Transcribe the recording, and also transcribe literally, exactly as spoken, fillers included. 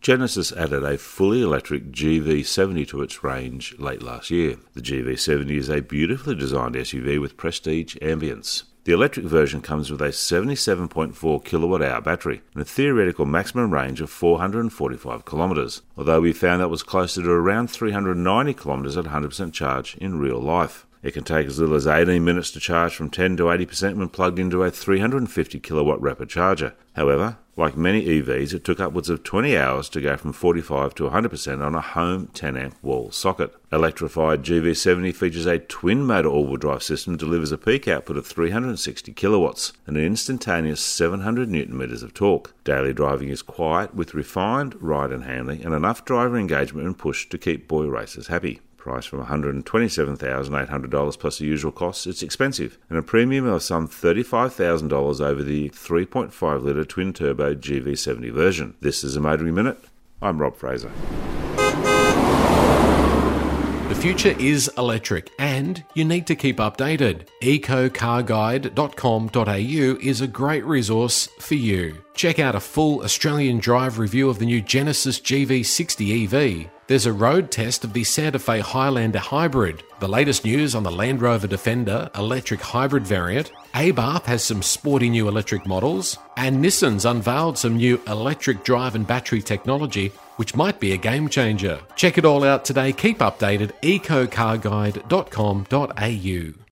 Genesis added a fully electric G V seventy to its range late last year. The G V seventy is a beautifully designed S U V with prestige ambience. The electric version comes with a seventy-seven point four kilowatt hour battery and a theoretical maximum range of four hundred forty-five kilometres, although we found that was closer to around three hundred ninety kilometres at one hundred percent charge in real life. It can take as little as eighteen minutes to charge from ten to eighty percent when plugged into a three hundred fifty kilowatt rapid charger. However, like many E Vs, it took upwards of twenty hours to go from forty-five to one hundred percent on a home ten amp wall socket. Electrified G V seventy features a twin-motor all-wheel drive system that delivers a peak output of three hundred sixty kilowatts and an instantaneous seven hundred newton meters of torque. Daily driving is quiet with refined ride and handling and enough driver engagement and push to keep boy racers happy. Priced from one hundred twenty-seven thousand eight hundred dollars plus the usual costs, it's expensive, and a premium of some thirty-five thousand dollars over the three point five litre twin-turbo G V seventy version. This is a Motoring Minute. I'm Rob Fraser. The future is electric and you need to keep updated. eco car guide dot com dot a u is a great resource for you. Check out a full Australian drive review of the new Genesis G V sixty E V. There's a road test of the Santa Fe Highlander Hybrid, the latest news on the Land Rover Defender electric hybrid variant. Abarth has some sporty new electric models, and Nissan's unveiled some new electric drive and battery technology, which might be a game changer. Check it all out today. Keep updated. eco car guide dot com dot a u.